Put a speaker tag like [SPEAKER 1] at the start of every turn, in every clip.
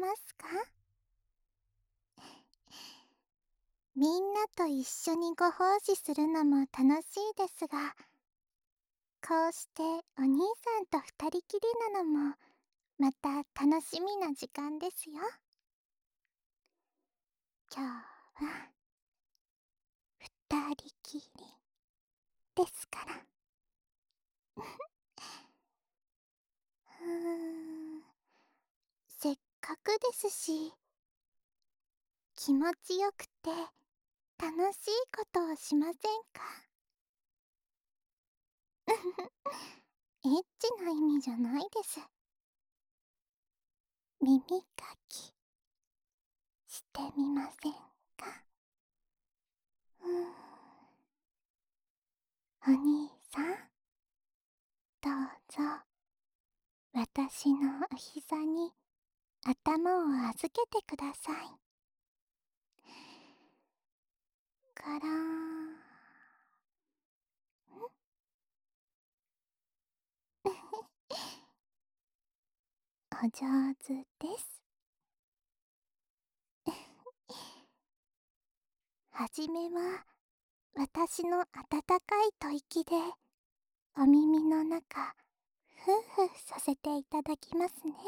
[SPEAKER 1] ますか？みんなと一緒にご奉仕するのも楽しいですが、こうしてお兄さんと二人きりなのもまた楽しみな時間ですよ。今日は二人きりですから。うーん、せっかくですし、気持ちよくて楽しいことをしませんか？エッチな意味じゃないです。耳かきしてみませんか？うん、お兄さん、どうぞ私のお膝に頭を預けてください。ガラーン。お上手です。はじめは私の温かい吐息でお耳の中ふうふうさせていただきますね。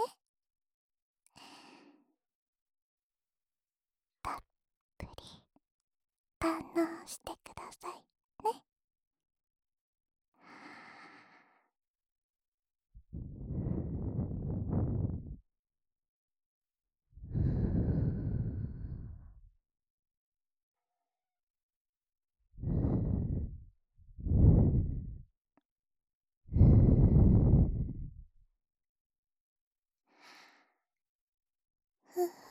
[SPEAKER 1] たっぷり堪能してくださいね。ふう。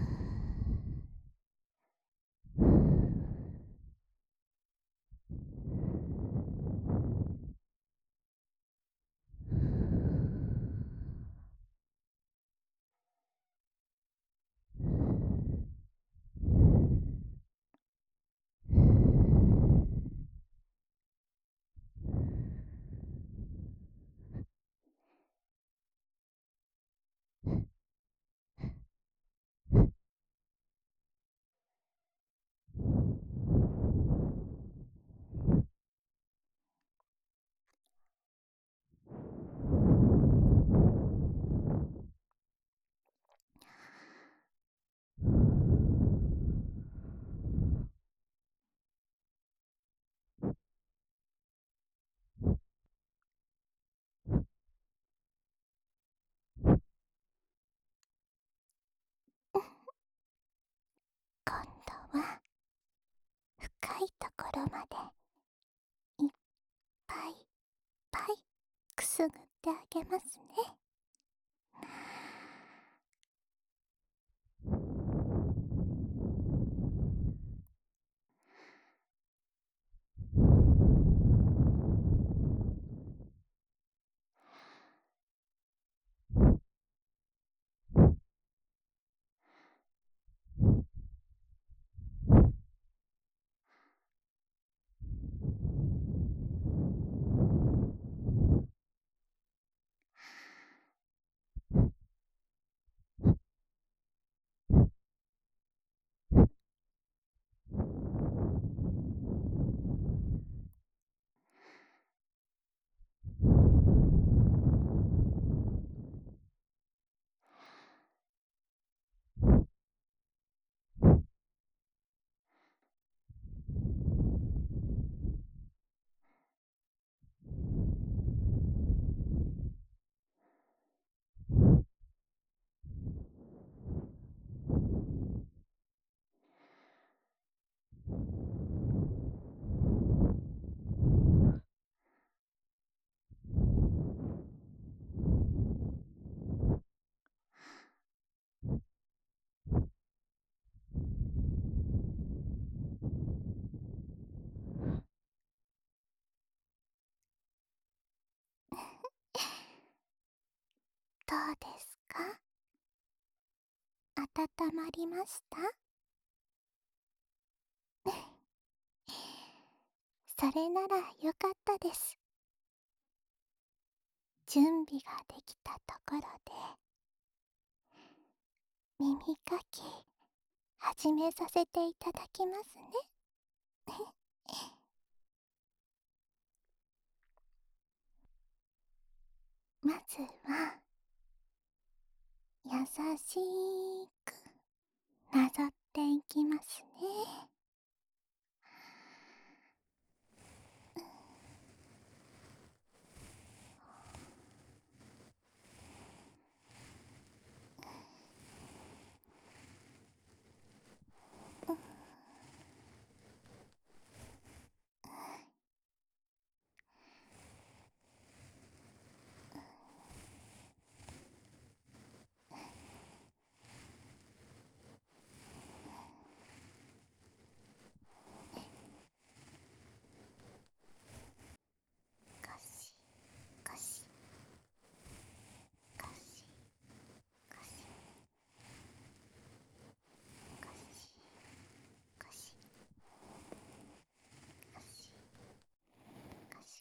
[SPEAKER 1] 今度は深いところまでいっぱいいっぱいくすぐってあげますね。どうですか？温まりました？それならよかったです。準備ができたところで、 耳かき始めさせていただきますね。まずは優しくなぞっていきますね。ゴシゴシゴシゴシゴシゴシゴシゴシ。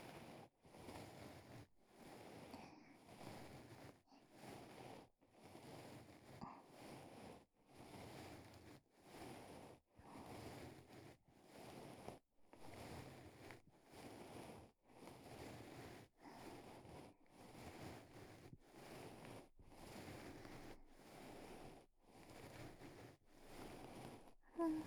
[SPEAKER 1] うん。よ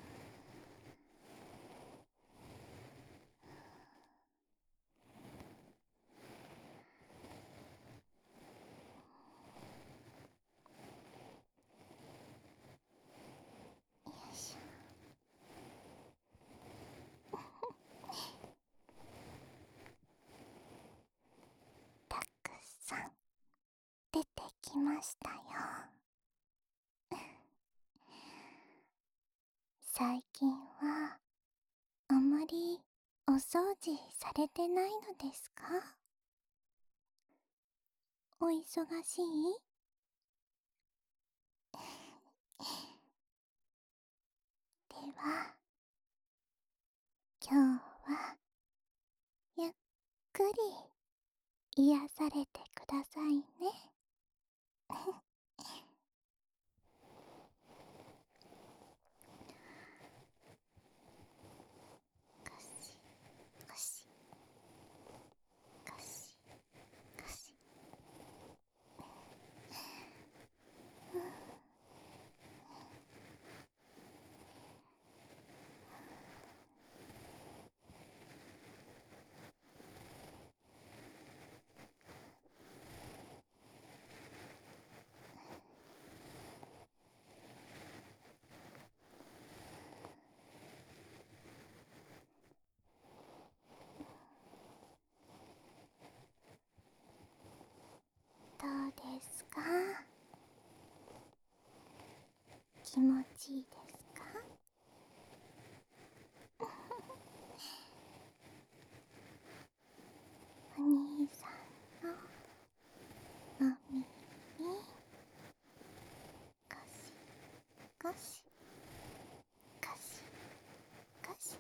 [SPEAKER 1] いしょ。たくさん出てきましたよ。最近はあまりお掃除されてないのですか？お忙しい？では、今日はゆっくり癒されてくださいね。ゴシゴシゴシゴシ。どうですか？気持ちいいですか？お兄さんのお耳ゴシゴシゴシゴシ。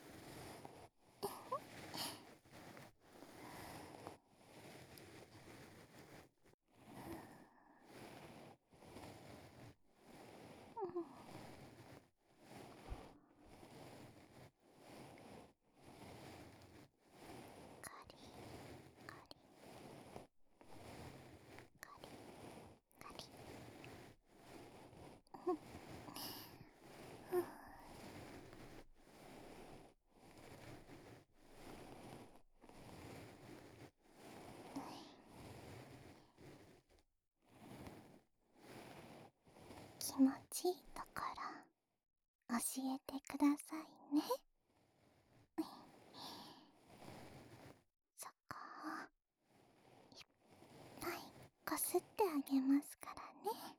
[SPEAKER 1] カリカリカリカリ。気持ちいいところ教えてくださいね。そこをいっぱいこすってあげますからね。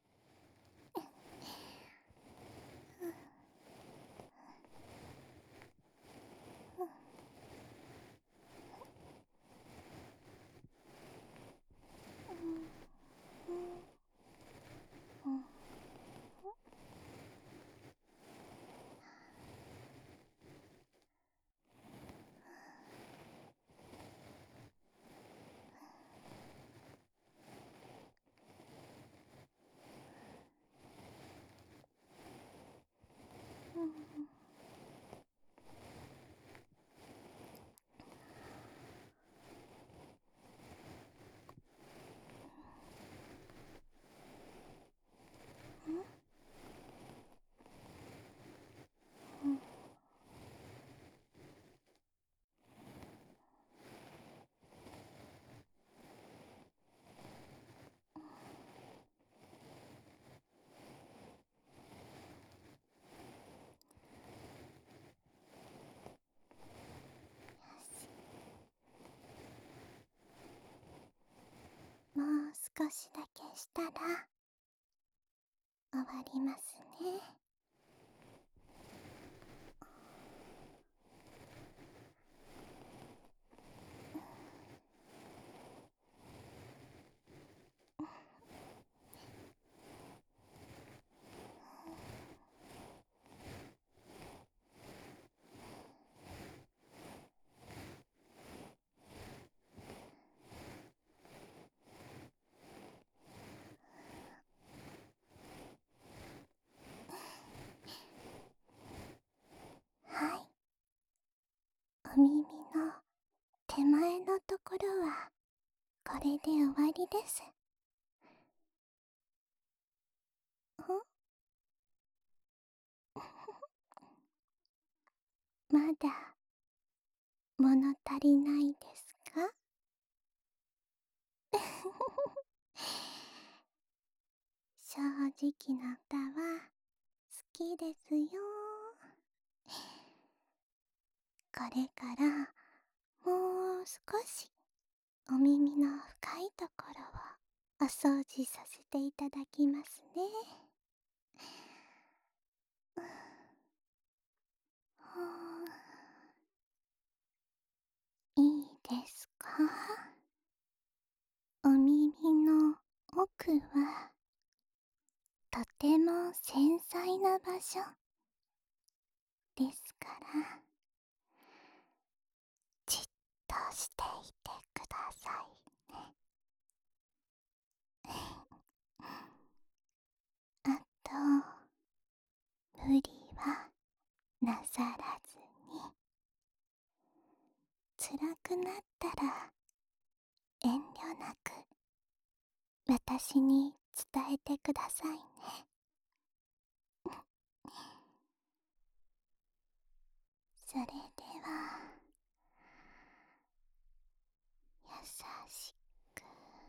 [SPEAKER 1] うん。 少しだけしたら終わりますね。はい、お耳の手前のところはこれで終わりです。まだ物足りないですか？正直な歌は好きですよ。これからもう少しお耳の深いところをお掃除させていただきますね。いいですか？お耳の奥はとても繊細な場所ですから、じっとしていてくださいね。あと、無理はなさらずに、辛くなったら遠慮なく私に伝えてくださいね。それでは、優しく。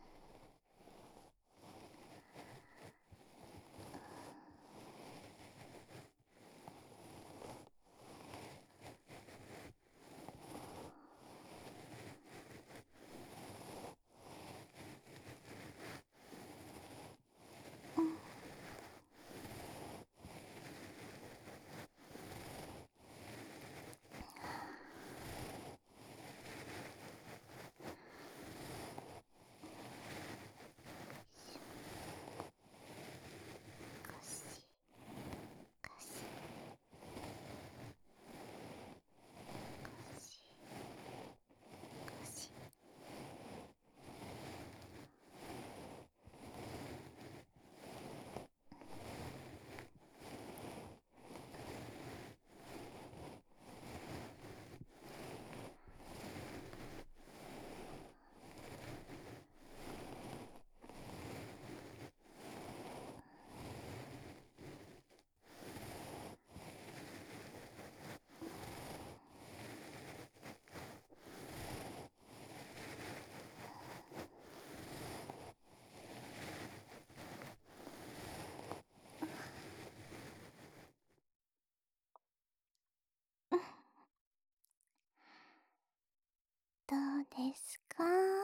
[SPEAKER 1] ゴシゴシゴシゴシ。どうですか？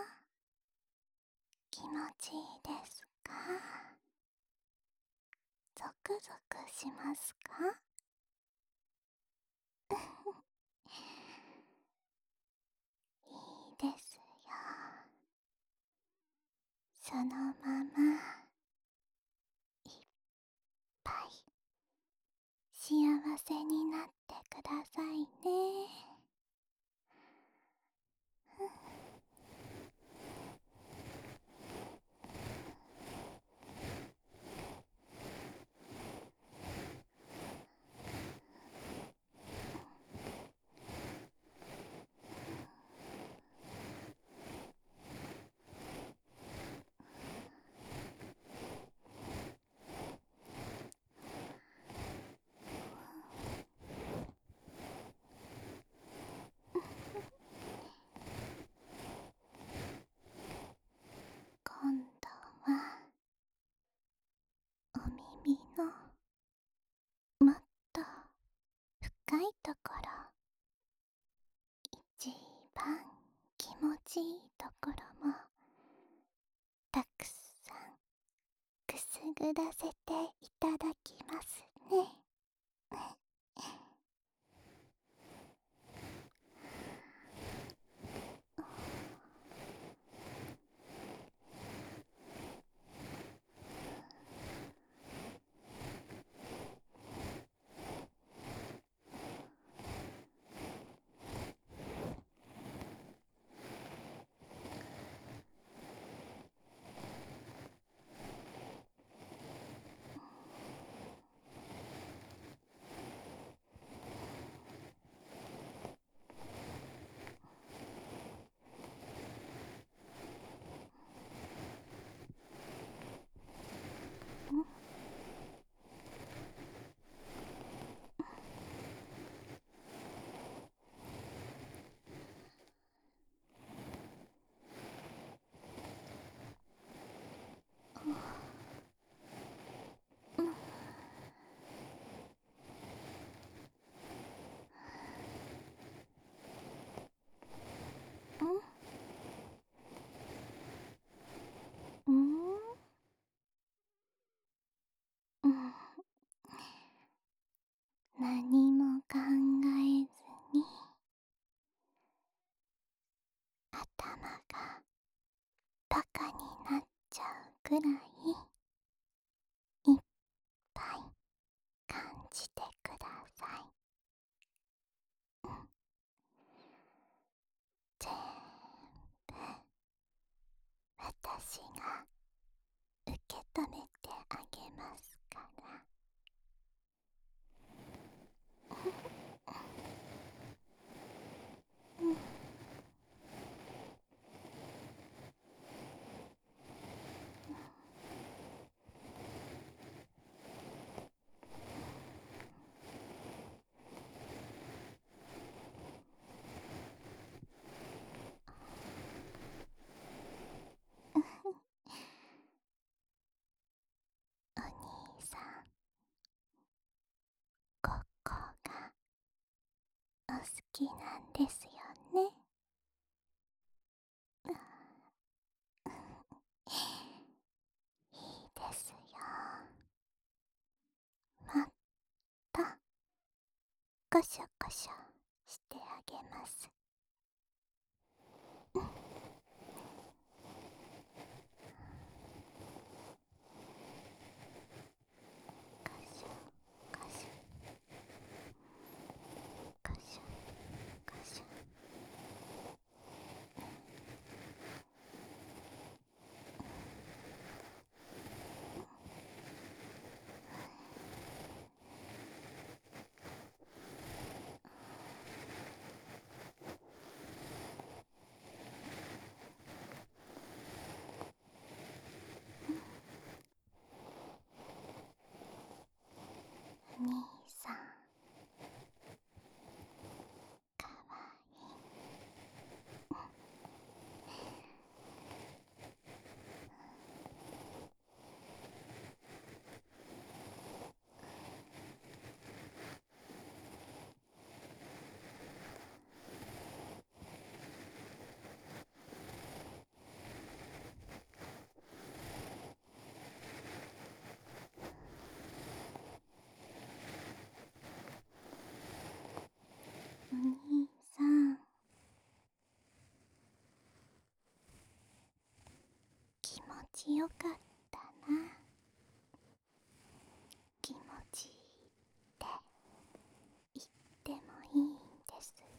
[SPEAKER 1] 気持ちいいですか？ゾクゾクしますか？いいですよ。そのままいっぱい幸せになってくださいね。今度はお耳のもっと深いところ、一番気持ちいいところもたくぐらせていただきますね。うんうん。何も考えずに頭がバカになっちゃうくらいいっぱい感じてください。全部私が受け止めてあげますから。お兄さん、ここがお好きなんですよね。いいですよ。もっとコショコショしてあげます。コショコショコショコショ。お兄さん、かわいい。お兄さん、気持ちよかったな。気持ちいいって言ってもいいんですよ。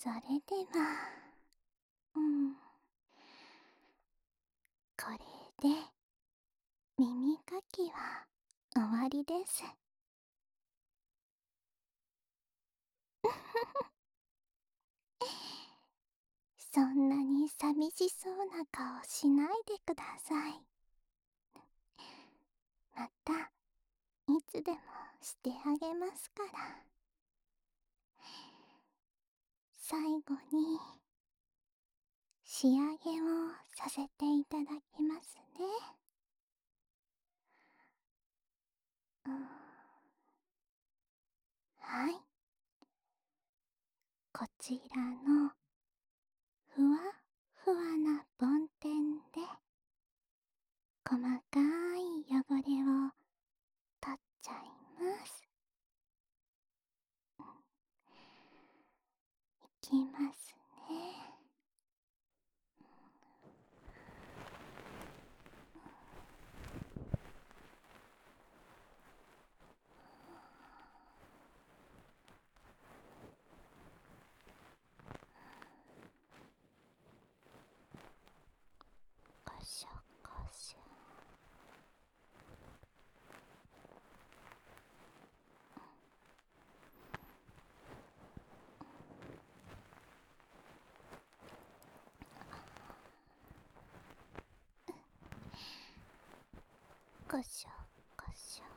[SPEAKER 1] それでは、うん、これで耳かきは終わりです。そんなに寂しそうな顔しないでください。またいつでもしてあげますから。最後に仕上げをさせていただきますね。うん、はい、こちらのふわふわな梵天で細かい汚れを取っちゃいます。いきますね。こしょこしょ。こしょこしょ。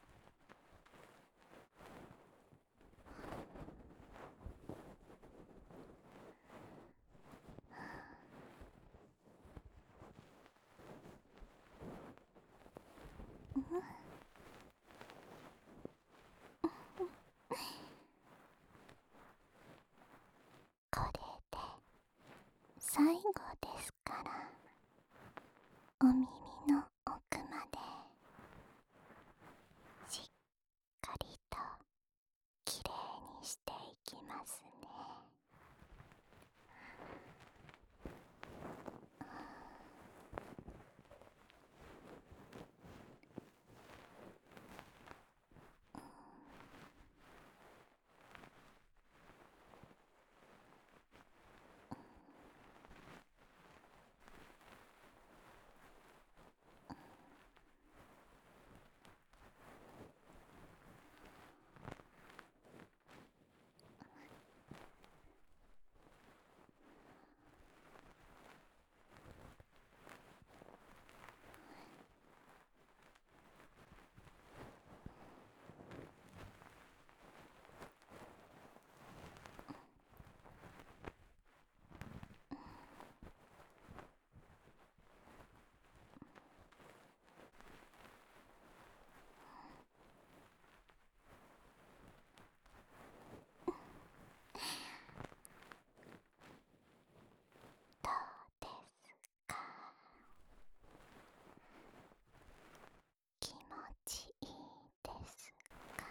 [SPEAKER 1] これで最後ですから、お耳の奥までしっかりときれいにしていきますね。どうですか？気持ちいいですか？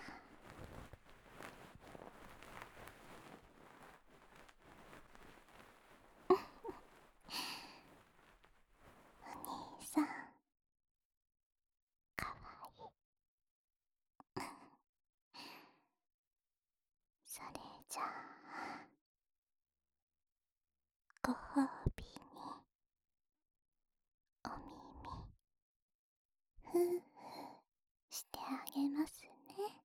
[SPEAKER 1] お兄さん、かわいい。それじゃあ、ご褒美にお耳ふうふうしてあげますね。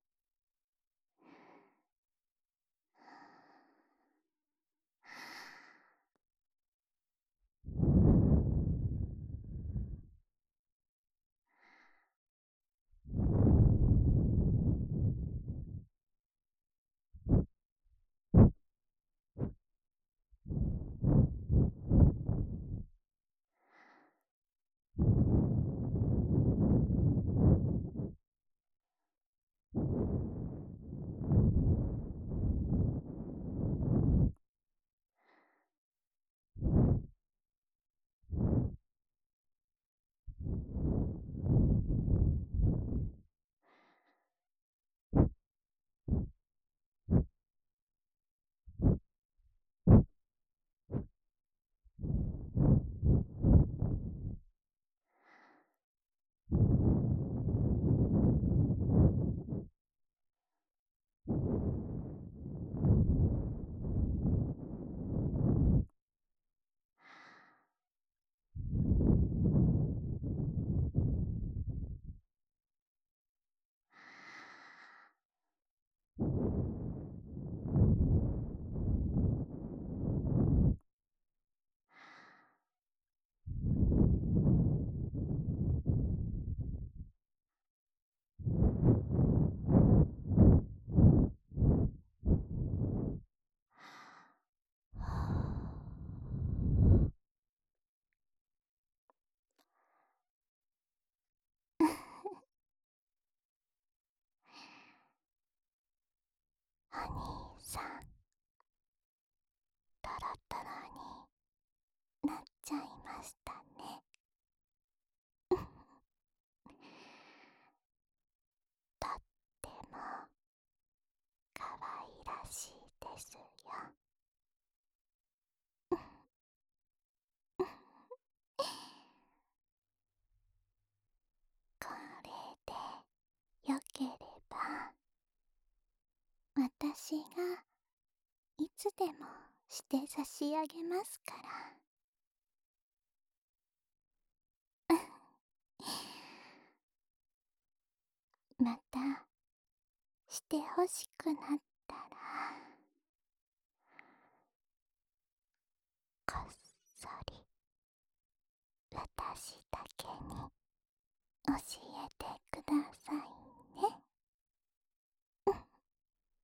[SPEAKER 1] 兄さん、トロトロになっちゃいましたね。とってもかわいらしいですよ。これでよければ、私がいつでもして差し上げますから。またしてほしくなったら、こっそり私だけに教えてください